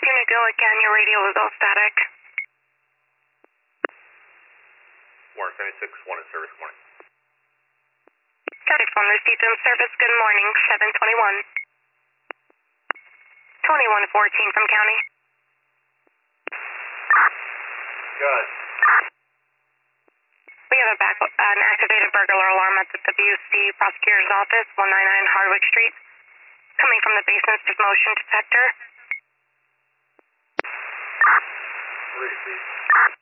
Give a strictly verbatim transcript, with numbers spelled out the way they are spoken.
Matthew McGill again, your radio was all static. Warren seventy-six, one in service, morning. seventy-six, one received in service, good morning, seven twenty-one. twenty-one fourteen from county. Good. We have a back, an activated burglar alarm at the W C Prosecutor's Office, one ninety-nine Hardwick Street. Coming from the basement's motion detector. Three, please.